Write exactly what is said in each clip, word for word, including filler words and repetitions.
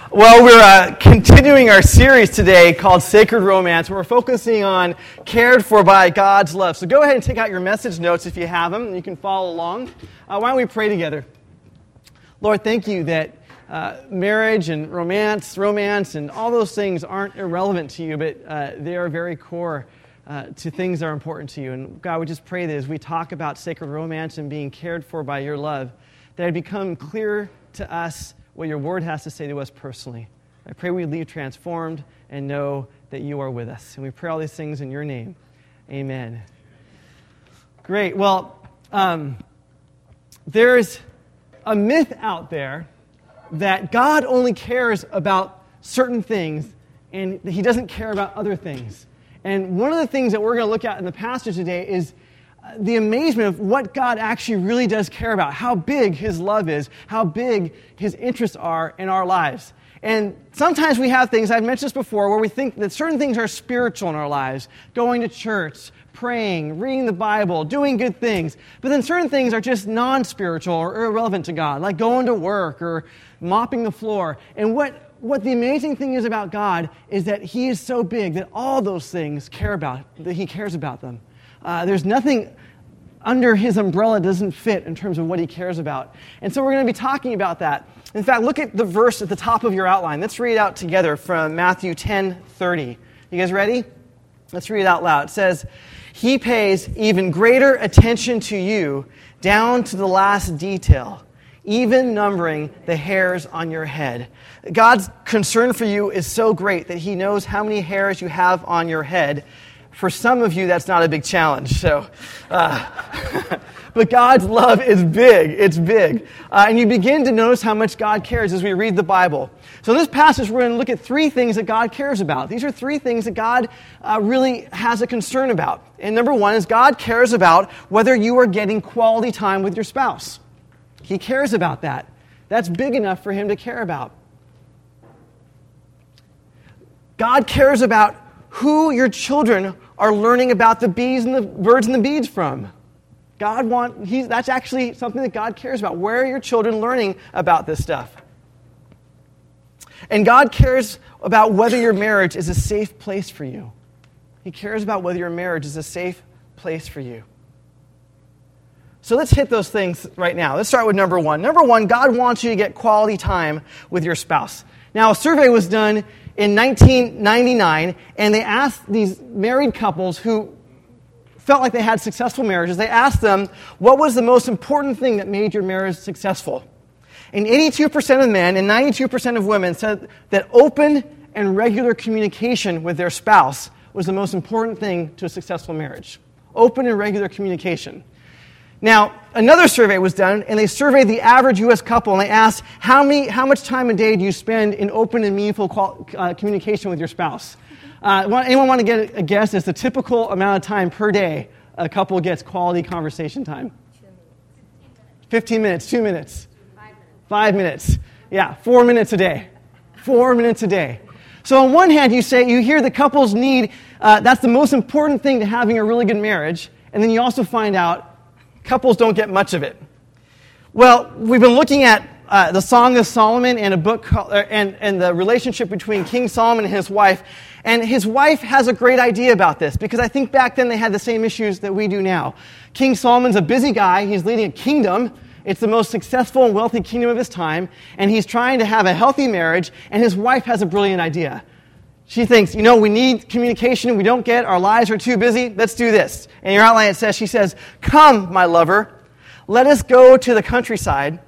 Well, we're uh, continuing our series today called Sacred Romance, where we're focusing on cared for by God's love. So go ahead and take out your message notes if you have them, and you can follow along. Uh, why don't we pray together? Lord, thank you that uh, marriage and romance, romance, and all those things aren't irrelevant to you, but uh, they are very core uh, to things that are important to you. And God, we just pray that as we talk about sacred romance and being cared for by your love, that it become clear to us what your word has to say to us personally. I pray we leave transformed and know that you are with us. And we pray all these things in your name. Amen. Great. Well, um, there's a myth out there that God only cares about certain things and he doesn't care about other things. And one of the things that we're going to look at in the passage today is the amazement of what God actually really does care about, how big his love is, how big his interests are in our lives. And sometimes we have things, I've mentioned this before, where we think that certain things are spiritual in our lives, going to church, praying, reading the Bible, doing good things. But then certain things are just non-spiritual or irrelevant to God, like going to work or mopping the floor. And what, what the amazing thing is about God is that he is so big that all those things care about, that he cares about them. Uh, there's nothing under his umbrella doesn't fit in terms of what he cares about. And so we're going to be talking about that. In fact, look at the verse at the top of your outline. Let's read it out together from Matthew ten thirty. You guys ready? Let's read it out loud. It says, "He pays even greater attention to you down to the last detail, even numbering the hairs on your head." God's concern for you is so great that he knows how many hairs you have on your head. For some of you, that's not a big challenge. So, uh, but God's love is big. It's big. Uh, and you begin to notice how much God cares as we read the Bible. So in this passage, we're going to look at three things that God cares about. These are three things that God uh, really has a concern about. And number one is God cares about whether you are getting quality time with your spouse. He cares about that. That's big enough for him to care about. God cares about who your children are learning about the bees and the birds and the bees from. God want he's that's actually something that God cares about. Where are your children learning about this stuff? And God cares about whether your marriage is a safe place for you. He cares about whether your marriage is a safe place for you. So let's hit those things right now. Let's start with number one. Number one, God wants you to get quality time with your spouse. Now, a survey was done in nineteen ninety-nine, and they asked these married couples who felt like they had successful marriages, they asked them, what was the most important thing that made your marriage successful? And eighty-two percent of men and ninety-two percent of women said that open and regular communication with their spouse was the most important thing to a successful marriage. Open and regular communication. Now, another survey was done, and they surveyed the average U S couple, and they asked, how many, how much time a day do you spend in open and meaningful qual- uh, communication with your spouse? Uh, anyone want to get a guess as the typical amount of time per day a couple gets quality conversation time? fifteen minutes, two minutes. Five minutes. Five minutes. Yeah, four minutes a day. Four minutes a day. So on one hand, you say, you hear the couples need, uh, that's the most important thing to having a really good marriage, and then you also find out couples don't get much of it. Well, we've been looking at uh, the Song of Solomon and a book called, uh, and, and the relationship between King Solomon and his wife. And his wife has a great idea about this, because I think back then they had the same issues that we do now. King Solomon's a busy guy. He's leading a kingdom. It's the most successful and wealthy kingdom of his time. And he's trying to have a healthy marriage. And his wife has a brilliant idea. She thinks, you know, we need communication. We don't get, our lives are too busy. Let's do this. And your outline, it says, she says, "Come, my lover, let us go to the countryside.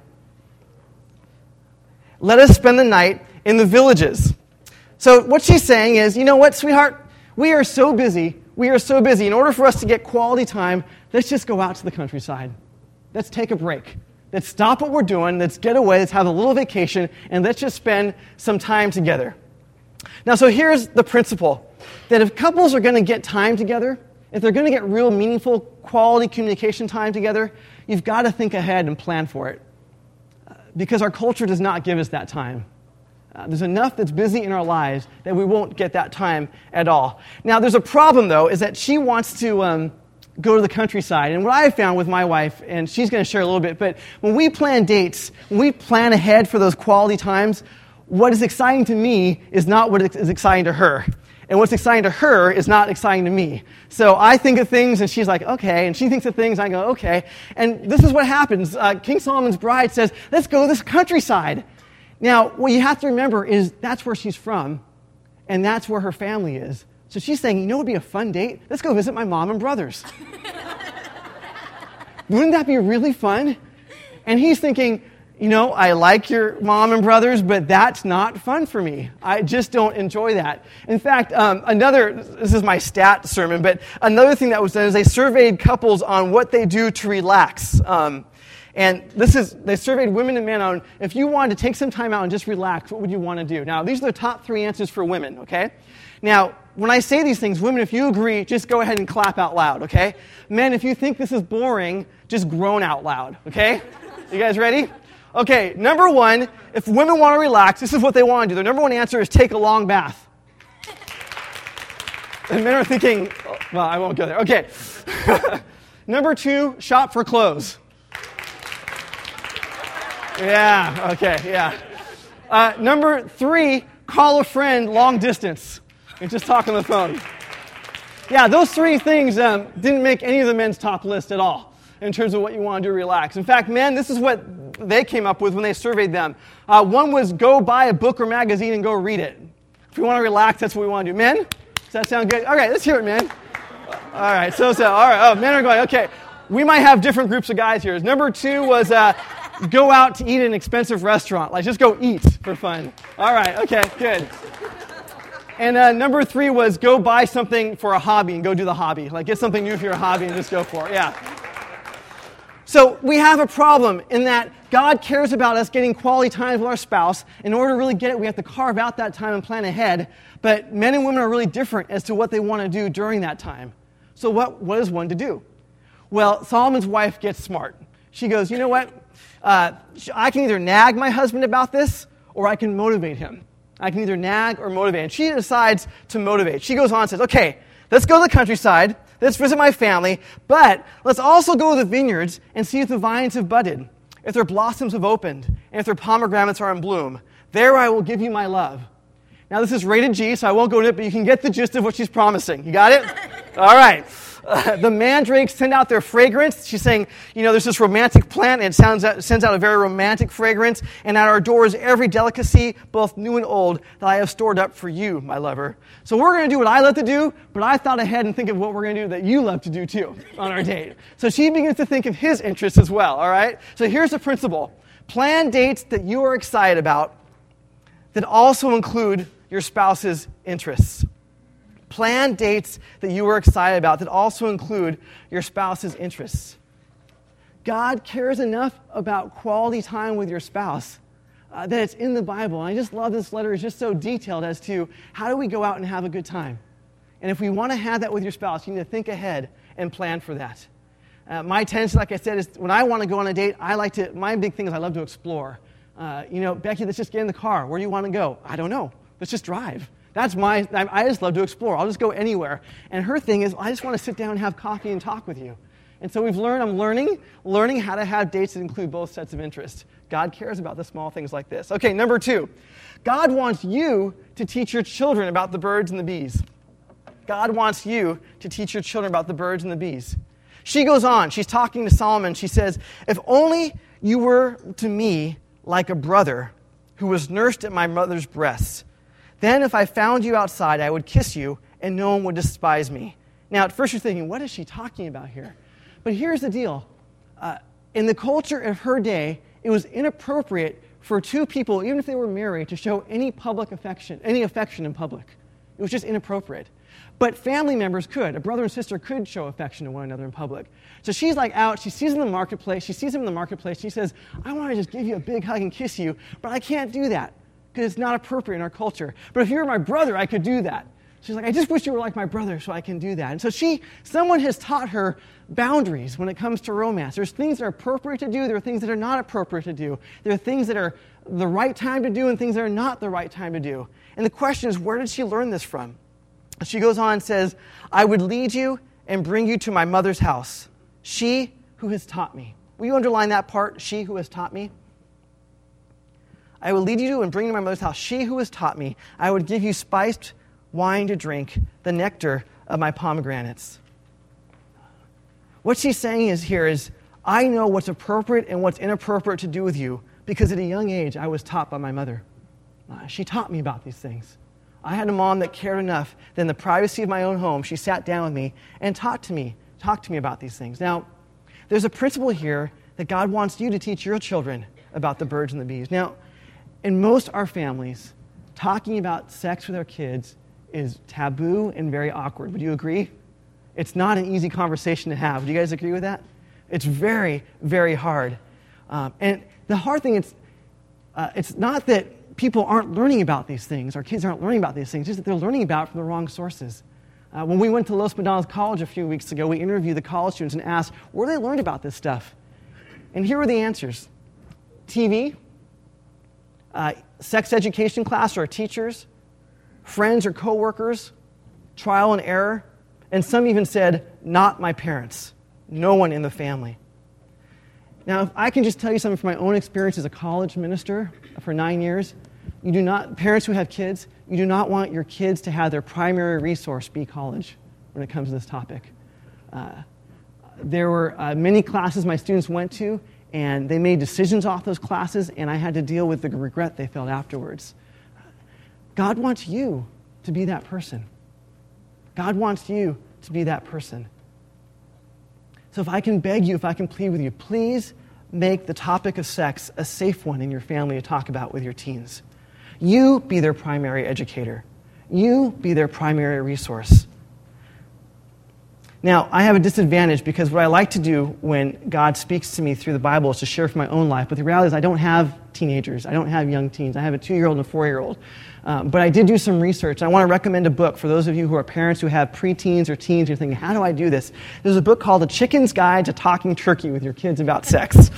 Let us spend the night in the villages." So what she's saying is, you know what, sweetheart? We are so busy. We are so busy. In order for us to get quality time, let's just go out to the countryside. Let's take a break. Let's stop what we're doing. Let's get away. Let's have a little vacation. And let's just spend some time together. Now, so here's the principle, that if couples are going to get time together, if they're going to get real meaningful, quality communication time together, you've got to think ahead and plan for it. Uh, because our culture does not give us that time. Uh, there's enough that's busy in our lives that we won't get that time at all. Now, there's a problem, though, is that she wants to um, go to the countryside. And what I found with my wife, and she's going to share a little bit, but when we plan dates, when we plan ahead for those quality times, what is exciting to me is not what is exciting to her. And what's exciting to her is not exciting to me. So I think of things, and she's like, okay. And she thinks of things, and I go, okay. And this is what happens. Uh, King Solomon's bride says, let's go to this countryside. Now, what you have to remember is that's where she's from, and that's where her family is. So she's saying, you know what would be a fun date? Let's go visit my mom and brothers. Wouldn't that be really fun? And he's thinking, you know, I like your mom and brothers, but that's not fun for me. I just don't enjoy that. In fact, um, another, this is my stat sermon, but another thing that was done is they surveyed couples on what they do to relax. Um, and this is, they surveyed women and men on, if you wanted to take some time out and just relax, what would you want to do? Now, these are the top three answers for women, okay? Now, when I say these things, women, if you agree, just go ahead and clap out loud, okay? Men, if you think this is boring, just groan out loud, okay? You guys ready? Okay, number one, if women want to relax, this is what they want to do. Their number one answer is take a long bath. And men are thinking, well, I won't go there. Okay. Number two, shop for clothes. Yeah, okay, yeah. Uh, number three, call a friend long distance and just talk on the phone. Yeah, those three things um, didn't make any of the men's top list at all in terms of what you want to do to relax. In fact, men, this is what they came up with when they surveyed them. Uh, one was go buy a book or magazine and go read it. If we want to relax, that's what we want to do. Men, does that sound good? Okay, let's hear it, men. All right, so, so, all right, oh, men are going, okay. We might have different groups of guys here. Number two was uh, go out to eat at an expensive restaurant. Like, just go eat for fun. All right, okay, good. And uh, number three was go buy something for a hobby and go do the hobby. Like, get something new for your hobby and just go for it, yeah. So we have a problem in that God cares about us getting quality time with our spouse. In order to really get it, we have to carve out that time and plan ahead. But men and women are really different as to what they want to do during that time. So what, what is one to do? Well, Solomon's wife gets smart. She goes, you know what? Uh, I can either nag my husband about this, or I can motivate him. I can either nag or motivate. And she decides to motivate. She goes on and says, okay, let's go to the countryside. Let's visit my family, but let's also go to the vineyards and see if the vines have budded, if their blossoms have opened, and if their pomegranates are in bloom. There I will give you my love. Now, this is rated G, so I won't go into it, but you can get the gist of what she's promising. You got it? All right. Uh, the mandrakes send out their fragrance. She's saying, you know, there's this romantic plant, and it sounds out, sends out a very romantic fragrance. And at our doors, every delicacy, both new and old, that I have stored up for you, my lover. So we're going to do what I love to do, but I thought ahead and think of what we're going to do that you love to do, too, on our date. So she begins to think of his interests as well, all right? So here's the principle. Plan dates that you are excited about that also include your spouse's interests. Plan dates that you are excited about that also include your spouse's interests. God cares enough about quality time with your spouse uh, that it's in the Bible. And I just love this letter. It's just so detailed as to how do we go out and have a good time. And if we want to have that with your spouse, you need to think ahead and plan for that. Uh, my tendency, like I said, is when I want to go on a date, I like to, my big thing is I love to explore. Uh, you know, Becky, let's just get in the car. Where do you want to go? I don't know. Let's just drive. That's my, I just love to explore. I'll just go anywhere. And her thing is, I just want to sit down and have coffee and talk with you. And so we've learned, I'm learning, learning how to have dates that include both sets of interests. God cares about the small things like this. Okay, number two. God wants you to teach your children about the birds and the bees. God wants you to teach your children about the birds and the bees. She goes on. She's talking to Solomon. She says, if only you were to me like a brother who was nursed at my mother's breasts. Then if I found you outside, I would kiss you, and no one would despise me. Now, at first you're thinking, what is she talking about here? But here's the deal. Uh, in the culture of her day, it was inappropriate for two people, even if they were married, to show any public affection, any affection in public. It was just inappropriate. But family members could. A brother and sister could show affection to one another in public. So she's like out, she sees him in the marketplace, she sees him in the marketplace, she says, I want to just give you a big hug and kiss you, but I can't do that because it's not appropriate in our culture. But if you were my brother, I could do that. She's like, I just wish you were like my brother so I can do that. And so she, someone has taught her boundaries when it comes to romance. There's things that are appropriate to do, there are things that are not appropriate to do. There are things that are the right time to do and things that are not the right time to do. And the question is, where did she learn this from? She goes on and says, I would lead you and bring you to my mother's house, she who has taught me. Will you underline that part, she who has taught me? I would lead you to and bring you to my mother's house. She who has taught me, I would give you spiced wine to drink, the nectar of my pomegranates. What she's saying is here is, I know what's appropriate and what's inappropriate to do with you because at a young age I was taught by my mother. Uh, she taught me about these things. I had a mom that cared enough that in the privacy of my own home, she sat down with me and talked to me, talked to me about these things. Now, there's a principle here that God wants you to teach your children about the birds and the bees. Now, in most our families, talking about sex with our kids is taboo and very awkward. Would you agree? It's not an easy conversation to have. Do you guys agree with that? It's very, very hard. Um, and the hard thing is, uh, it's not that people aren't learning about these things, our kids aren't learning about these things, it's just that they're learning about it from the wrong sources. Uh, when we went to Los Medanos College a few weeks ago, we interviewed the college students and asked, where do they learn about this stuff? And here were the answers. T V, uh, sex education class or teachers, friends or coworkers, trial and error, and some even said, not my parents, no one in the family. Now, if I can just tell you something from my own experience as a college minister for nine years, you do not, parents who have kids, you do not want your kids to have their primary resource be college when it comes to this topic. Uh, there were uh, many classes my students went to, and they made decisions off those classes, and I had to deal with the regret they felt afterwards. God wants you to be that person. God wants you to be that person. So if I can beg you, if I can plead with you, please make the topic of sex a safe one in your family to talk about with your teens. You be their primary educator. You be their primary resource. Now, I have a disadvantage because what I like to do when God speaks to me through the Bible is to share from my own life. But the reality is I don't have teenagers. I don't have young teens. I have a two-year-old and a four-year-old. Um, but I did do some research. I want to recommend a book for those of you who are parents who have preteens or teens. You're thinking, how do I do this? There's a book called The Chicken's Guide to Talking Turkey with Your Kids About Sex.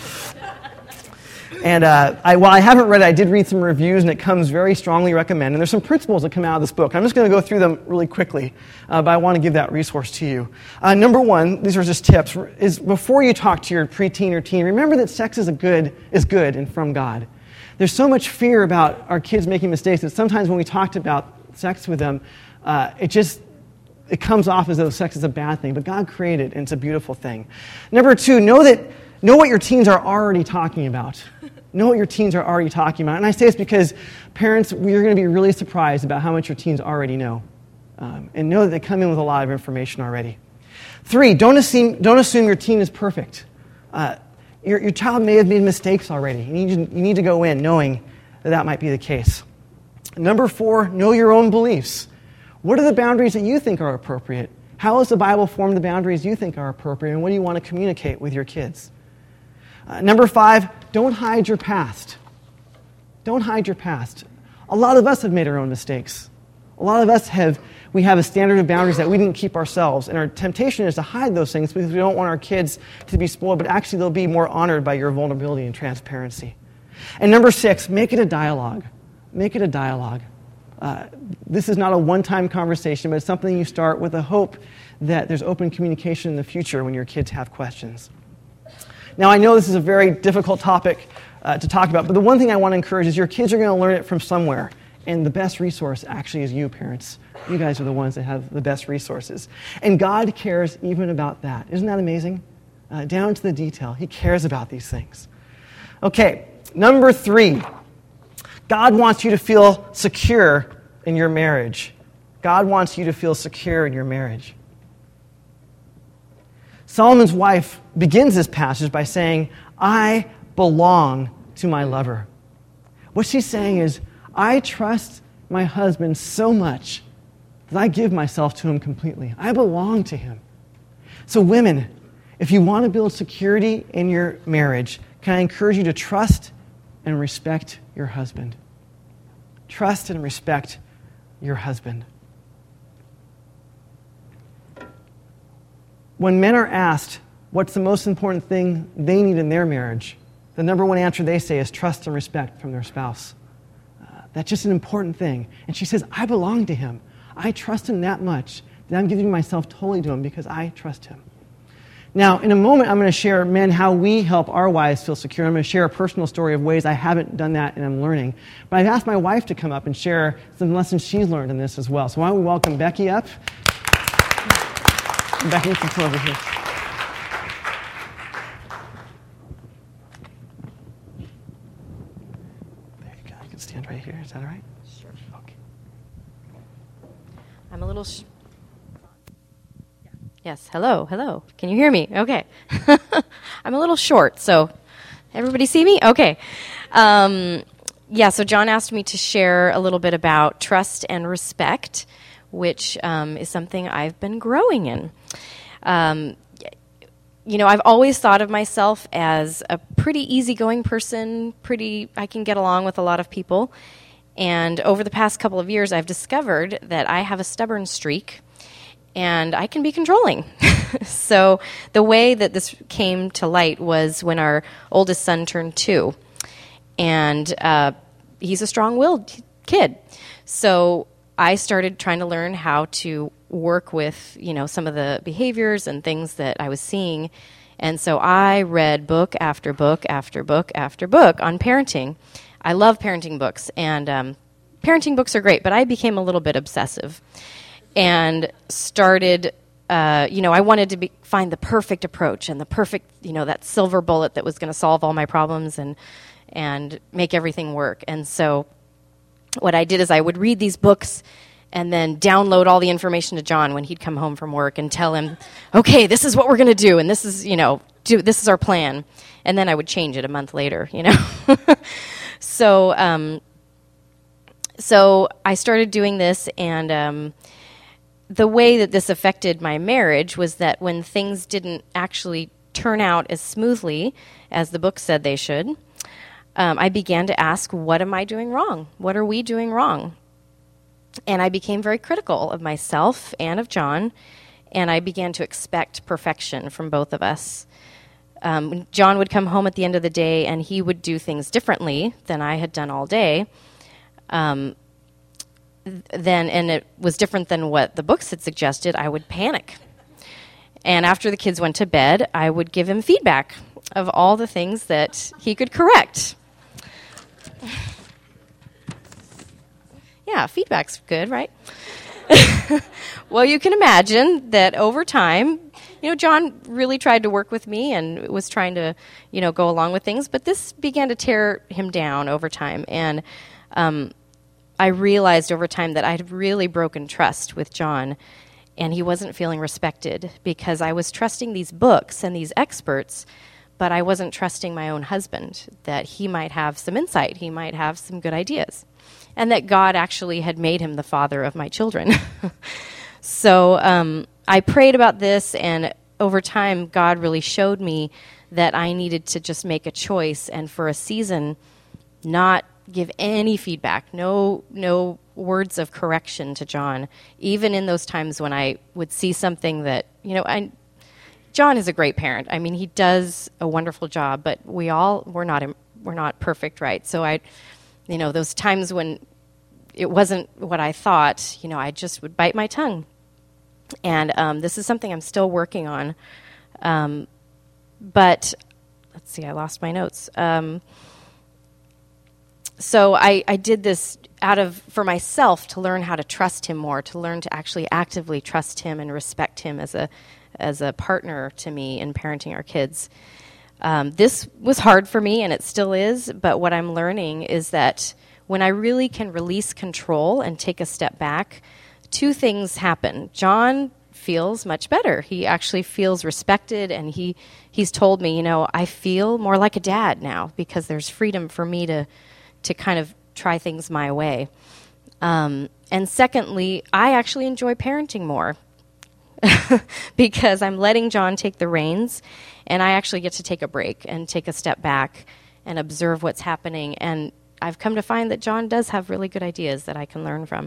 And uh, I, while I haven't read it, I did read some reviews, and it comes very strongly recommended. And there's some principles that come out of this book. I'm just going to go through them really quickly, uh, but I want to give that resource to you. Uh, number one, these are just tips, is before you talk to your preteen or teen, remember that sex is a good is good and from God. There's so much fear about our kids making mistakes that sometimes when we talked about sex with them, uh, it just it comes off as though sex is a bad thing. But God created it, and it's a beautiful thing. Number two, know that know what your teens are already talking about. Know what your teens are already talking about. And I say this because parents, we're going to be really surprised about how much your teens already know. Um, and know that they come in with a lot of information already. Three, don't assume, don't assume your teen is perfect. Uh, your, your child may have made mistakes already. You need, to, you need to go in knowing that that might be the case. Number four, know your own beliefs. What are the boundaries that you think are appropriate? How has the Bible formed the boundaries you think are appropriate? And what do you want to communicate with your kids? Uh, number five, don't hide your past. Don't hide your past. A lot of us have made our own mistakes. A lot of us have, we have a standard of boundaries that we didn't keep ourselves. And our temptation is to hide those things because we don't want our kids to be spoiled, but actually they'll be more honored by your vulnerability and transparency. And number six, make it a dialogue. Make it a dialogue. Uh, this is not a one-time conversation, but it's something you start with a hope that there's open communication in the future when your kids have questions. Now, I know this is a very difficult topic uh, to talk about, but the one thing I want to encourage is your kids are going to learn it from somewhere, and the best resource actually is you, parents. You guys are the ones that have the best resources. And God cares even about that. Isn't that amazing? Uh, down to the detail. He cares about these things. Okay, number three. God wants you to feel secure in your marriage. God wants you to feel secure in your marriage. Solomon's wife begins this passage by saying, I belong to my lover. What she's saying is, I trust my husband so much that I give myself to him completely. I belong to him. So women, if you want to build security in your marriage, can I encourage you to trust and respect your husband? Trust and respect your husband. When men are asked what's the most important thing they need in their marriage, the number one answer they say is trust and respect from their spouse. Uh, that's just an important thing. And she says, I belong to him. I trust him that much that I'm giving myself totally to him because I trust him. Now, in a moment, I'm going to share, men, how we help our wives feel secure. I'm going to share a personal story of ways I haven't done that and I'm learning. But I've asked my wife to come up and share some lessons she's learned in this as well. So why don't we welcome Becky up? Becky, you can come over here. There you go. You can stand right here. Is that all right? Sure. Okay. I'm a little... Sh- Yes, hello, hello. Can you hear me? Okay. I'm a little short, so everybody see me? Okay. Um, yeah, so John asked me to share a little bit about trust and respect, which um, is something I've been growing in. Um, you know, I've always thought of myself as a pretty easygoing person, pretty, I can get along with a lot of people. And over the past couple of years, I've discovered that I have a stubborn streak, and I can be controlling. So the way that this came to light was when our oldest son turned two. And uh, he's a strong-willed kid. So I started trying to learn how to work with, you know, some of the behaviors and things that I was seeing. And so I read book after book after book after book on parenting. I love parenting books, and um, parenting books are great, but I became a little bit obsessive. And started, uh, you know, I wanted to be, find the perfect approach and the perfect, you know, that silver bullet that was going to solve all my problems and and make everything work. And so what I did is I would read these books and then download all the information to John when he'd come home from work and tell him, okay, this is what we're going to do, and this is, you know, do, this is our plan. And then I would change it a month later, you know. so, um, so I started doing this, and um, the way that this affected my marriage was that when things didn't actually turn out as smoothly as the book said they should, um, I began to ask, what am I doing wrong? What are we doing wrong? And I became very critical of myself and of John, and I began to expect perfection from both of us. Um, John would come home at the end of the day, and he would do things differently than I had done all day. Um, then, and it was different than what the books had suggested. I would panic. And after the kids went to bed, I would give him feedback of all the things that he could correct. Yeah, feedback's good, right? Well, you can imagine that over time, you know, John really tried to work with me and was trying to, you know, go along with things, but this began to tear him down over time. And um, I realized over time that I had really broken trust with John, and he wasn't feeling respected because I was trusting these books and these experts, but I wasn't trusting my own husband, that he might have some insight, he might have some good ideas, and that God actually had made him the father of my children. So um, I prayed about this, and over time, God really showed me that I needed to just make a choice, and for a season, not give any feedback, no no words of correction to John, even in those times when I would see something that, you know, I, John is a great parent. I mean, he does a wonderful job, but we all, we're not, we're not perfect, right? So I, you know, those times when it wasn't what I thought, you know, I just would bite my tongue. And um, this is something I'm still working on. Um, but, let's see, I lost my notes. Um, so I, I did this out of, for myself, to learn how to trust him more, to learn to actually actively trust him and respect him as a as a partner to me in parenting our kids. Um, this was hard for me, and it still is, but what I'm learning is that when I really can release control and take a step back, two things happen. John feels much better. He actually feels respected, and he he's told me, you know, I feel more like a dad now because there's freedom for me to to kind of try things my way. Um, and secondly, I actually enjoy parenting more because I'm letting John take the reins, and I actually get to take a break and take a step back and observe what's happening. And I've come to find that John does have really good ideas that I can learn from.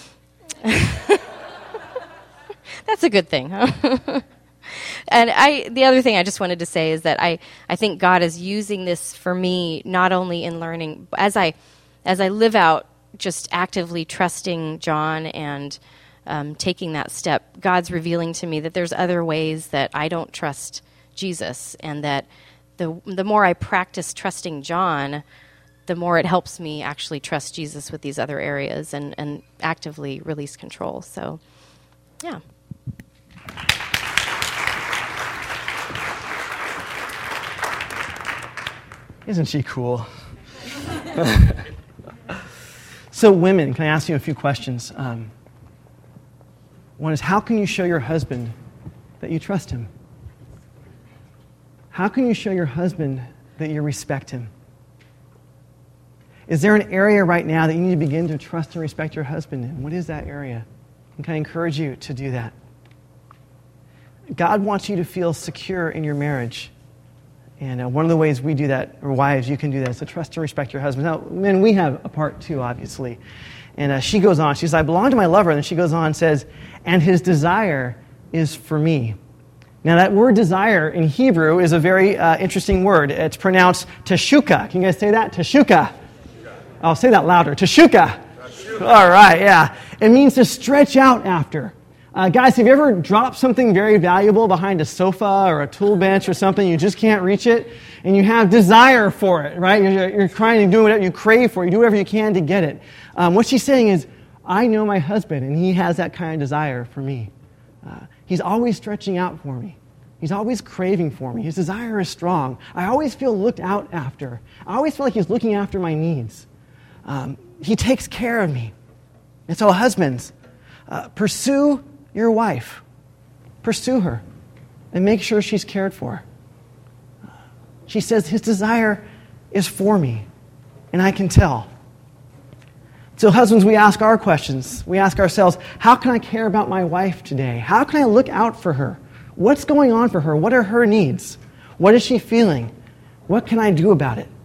That's a good thing, huh? And I, the other thing I just wanted to say is that I, I think God is using this for me not only in learning, as I, as I live out just actively trusting John and um, taking that step, God's revealing to me that there's other ways that I don't trust Jesus, and that the the more I practice trusting John, the more it helps me actually trust Jesus with these other areas and, and actively release control. So, yeah. Isn't she cool? So women, can I ask you a few questions? Um, one is, how can you show your husband that you trust him? How can you show your husband that you respect him? Is there an area right now that you need to begin to trust and respect your husband in? What is that area? And can I encourage you to do that? God wants you to feel secure in your marriage. And uh, one of the ways we do that, or wives, you can do that, is to trust and respect your husband. Now, men, we have a part too, obviously. And uh, she goes on, she says, I belong to my lover. And then she goes on and says, and his desire is for me. Now, that word desire in Hebrew is a very uh, interesting word. It's pronounced teshuka. Can you guys say that? Teshuka. I'll say that louder. Teshuka. All right, yeah. It means to stretch out after. Uh, guys, have you ever dropped something very valuable behind a sofa or a tool bench or something? You just can't reach it, and you have desire for it, right? You're, you're trying to do whatever you crave for. You do whatever you can to get it. Um, what she's saying is, I know my husband, and he has that kind of desire for me. Uh, he's always stretching out for me. He's always craving for me. His desire is strong. I always feel looked out after. I always feel like he's looking after my needs. Um, he takes care of me. And so, husbands, uh, pursue your wife. Pursue her and make sure she's cared for. She says, his desire is for me, and I can tell. So husbands, we ask our questions. We ask ourselves, how can I care about my wife today? How can I look out for her? What's going on for her? What are her needs? What is she feeling? What can I do about it?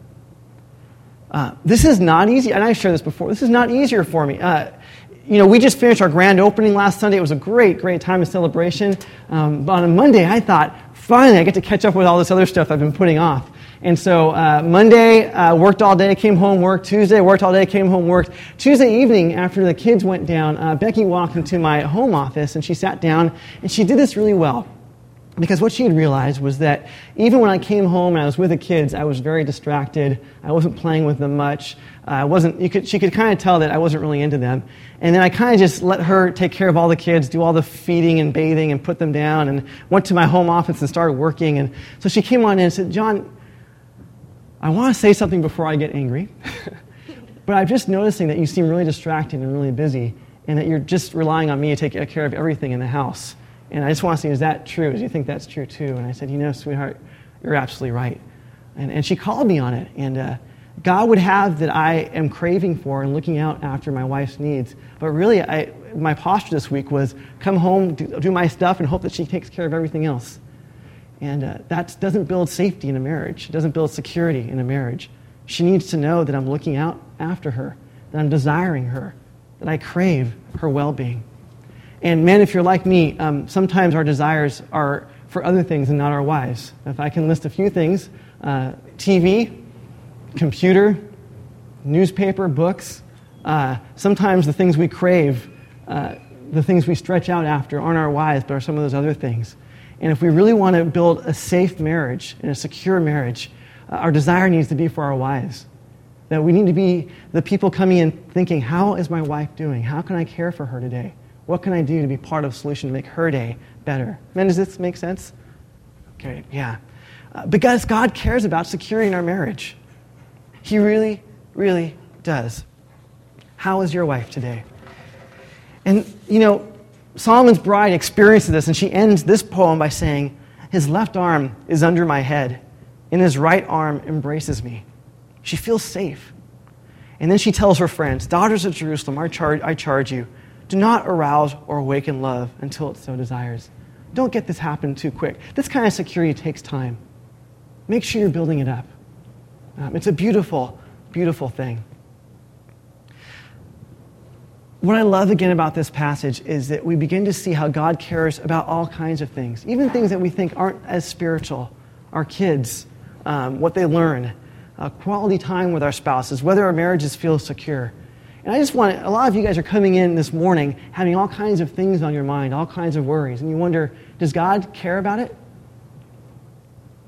Uh, this is not easy, and I've shared this before. This is not easier for me. Uh, You know, we just finished our grand opening last Sunday. It was a great, great time of celebration. Um, but on a Monday, I thought, finally, I get to catch up with all this other stuff I've been putting off. And so uh, Monday, uh, worked all day, came home, worked. Tuesday, worked all day, came home, worked. Tuesday evening, after the kids went down, uh, Becky walked into my home office, and she sat down, and she did this really well. Because what she had realized was that even when I came home and I was with the kids, I was very distracted. I wasn't playing with them much. I wasn't. You could. She could kind of tell that I wasn't really into them. And then I kind of just let her take care of all the kids, do all the feeding and bathing, and put them down. And went to my home office and started working. And so she came on in and said, "John, I want to say something before I get angry, but I'm just noticing that you seem really distracted and really busy, and that you're just relying on me to take care of everything in the house. And I just want to say, is that true? Do you think that's true too?" And I said, you know, sweetheart, you're absolutely right. And, and she called me on it. And uh, God would have that I am craving for and looking out after my wife's needs. But really, I, my posture this week was come home, do, do my stuff, and hope that she takes care of everything else. And uh, that doesn't build safety in a marriage. It doesn't build security in a marriage. She needs to know that I'm looking out after her, that I'm desiring her, that I crave her well-being. And men, if you're like me, um, sometimes our desires are for other things and not our wives. If I can list a few things, uh, T V, computer, newspaper, books. Uh, sometimes the things we crave, uh, the things we stretch out after aren't our wives, but are some of those other things. And if we really want to build a safe marriage and a secure marriage, uh, our desire needs to be for our wives. That we need to be the people coming in thinking, how is my wife doing? How can I care for her today? What can I do to be part of the solution to make her day better? Men, does this make sense? Okay, yeah. Uh, because God cares about securing our marriage. He really, really does. How is your wife today? And, you know, Solomon's bride experiences this, and she ends this poem by saying, his left arm is under my head, and his right arm embraces me. She feels safe. And then she tells her friends, daughters of Jerusalem, I charge, I charge you, do not arouse or awaken love until it so desires. Don't get this happen too quick. This kind of security takes time. Make sure you're building it up. Um, it's a beautiful, beautiful thing. What I love again about this passage is that we begin to see how God cares about all kinds of things, even things that we think aren't as spiritual. Our kids, um, what they learn, uh, quality time with our spouses, whether our marriages feel secure. And I just want, a lot of you guys are coming in this morning having all kinds of things on your mind, all kinds of worries, and you wonder, does God care about it?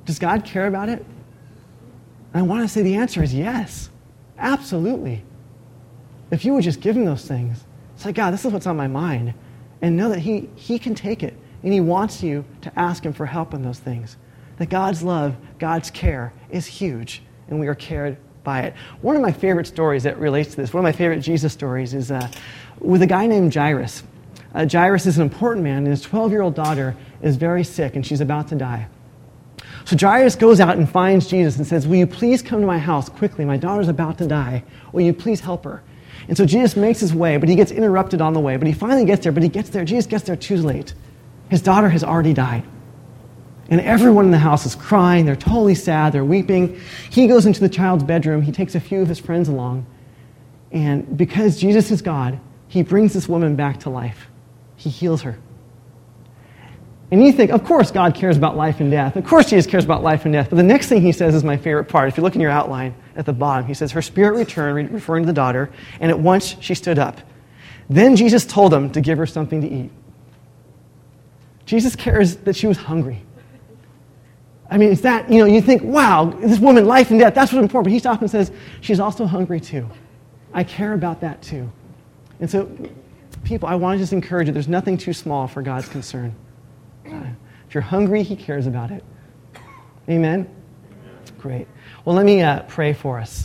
Does God care about it? And I want to say the answer is yes. Absolutely. If you would just give him those things, say, God, this is what's on my mind, and know that he, he can take it, and he wants you to ask him for help in those things. That God's love, God's care is huge, and we are cared by it. One of my favorite stories that relates to this, one of my favorite Jesus stories is uh, with a guy named Jairus. Uh, Jairus is an important man, and his twelve-year-old daughter is very sick, and she's about to die. So Jairus goes out and finds Jesus and says, will you please come to my house quickly? My daughter's about to die. Will you please help her? And so Jesus makes his way, but he gets interrupted on the way. But he finally gets there, but he gets there. Jesus gets there too late. His daughter has already died. And everyone in the house is crying. They're totally sad. They're weeping. He goes into the child's bedroom. He takes a few of his friends along. And because Jesus is God, he brings this woman back to life. He heals her. And you think, of course God cares about life and death. Of course Jesus cares about life and death. But the next thing he says is my favorite part. If you look in your outline at the bottom, he says, her spirit returned, referring to the daughter, and at once she stood up. Then Jesus told them to give her something to eat. Jesus cares that she was hungry. I mean, it's that, you know, you think, wow, this woman, life and death, that's what's important. But he stops and says, she's also hungry too. I care about that too. And so, people, I want to just encourage you, there's nothing too small for God's concern. If you're hungry, he cares about it. Amen? Great. Well, let me uh, pray for us.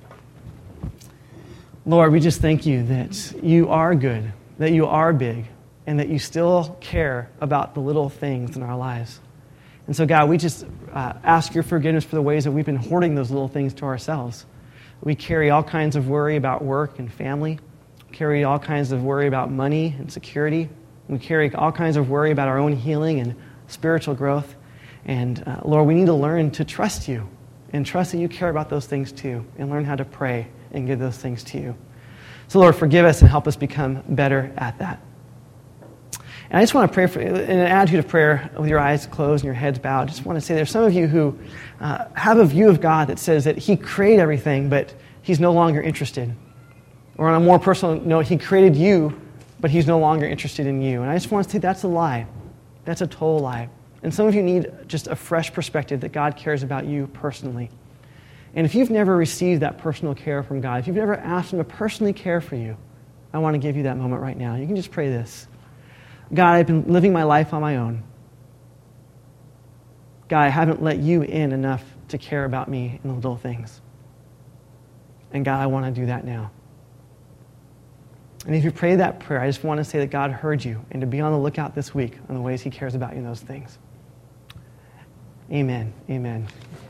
Lord, we just thank you that you are good, that you are big, and that you still care about the little things in our lives. And so, God, we just uh, ask your forgiveness for the ways that we've been hoarding those little things to ourselves. We carry all kinds of worry about work and family. We carry all kinds of worry about money and security. We carry all kinds of worry about our own healing and spiritual growth. And uh, Lord, we need to learn to trust you and trust that you care about those things too, and learn how to pray and give those things to you. So Lord, forgive us and help us become better at that. And I just want to pray for, in an attitude of prayer with your eyes closed and your heads bowed, I just want to say there's some of you who uh, have a view of God that says that he created everything, but he's no longer interested. Or on a more personal note, he created you, but he's no longer interested in you. And I just want to say that's a lie. That's a total lie. And some of you need just a fresh perspective that God cares about you personally. And if you've never received that personal care from God, if you've never asked him to personally care for you, I want to give you that moment right now. You can just pray this. God, I've been living my life on my own. God, I haven't let you in enough to care about me in the little things. And God, I want to do that now. And if you pray that prayer, I just want to say that God heard you and to be on the lookout this week on the ways he cares about you in those things. Amen. Amen.